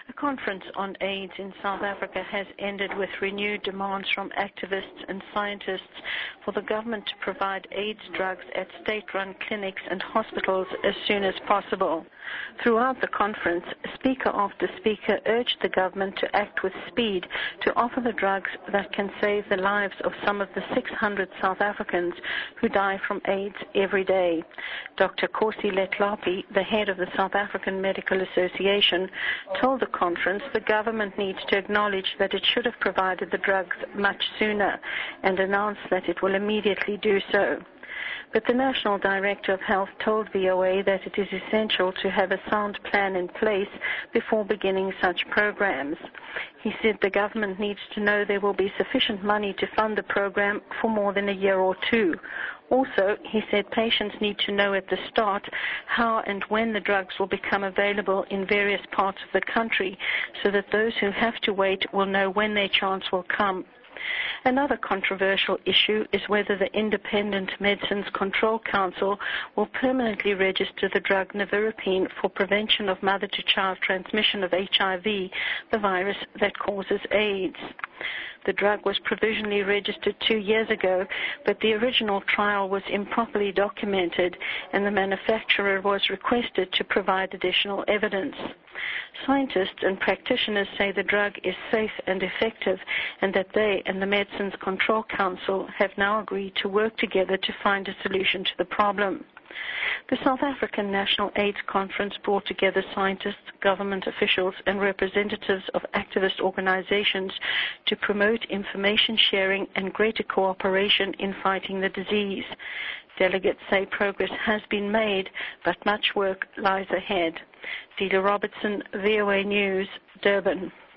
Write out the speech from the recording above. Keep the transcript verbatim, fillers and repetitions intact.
A conference on AIDS in South Africa has ended with renewed demands from activists and scientists for the government to provide AIDS drugs at state-run clinics and hospitals as soon as possible. Throughout the conference, speaker after speaker urged the government to act with speed to offer the drugs that can save the lives of some of the six hundred South Africans who die from AIDS every day. Doctor Kgosi Letlapi, the head of the South African Medical Association, told the conference the government needs to acknowledge that it should have provided the drugs much sooner and announced that it will immediately do so. But the National Director of Health told V O A that it is essential to have a sound plan in place before beginning such programs. He said the government needs to know there will be sufficient money to fund the program for more than a year or two. Also, he said patients need to know at the start how and when the drugs will become available in various parts of the country so that those who have to wait will know when their chance will come. Another controversial issue is whether the Independent Medicines Control Council will permanently register the drug nevirapine for prevention of mother-to-child transmission of H I V, the virus that causes AIDS. The drug was provisionally registered two years ago, but the original trial was improperly documented and the manufacturer was requested to provide additional evidence. Scientists and practitioners say the drug is safe and effective and that they and the Medicines Control Council have now agreed to work together to find a solution to the problem. The South African National AIDS Conference brought together scientists, government officials, and representatives of activist organizations to promote information sharing and greater cooperation in fighting the disease. Delegates say progress has been made, but much work lies ahead. Delia Robertson, V O A News, Durban.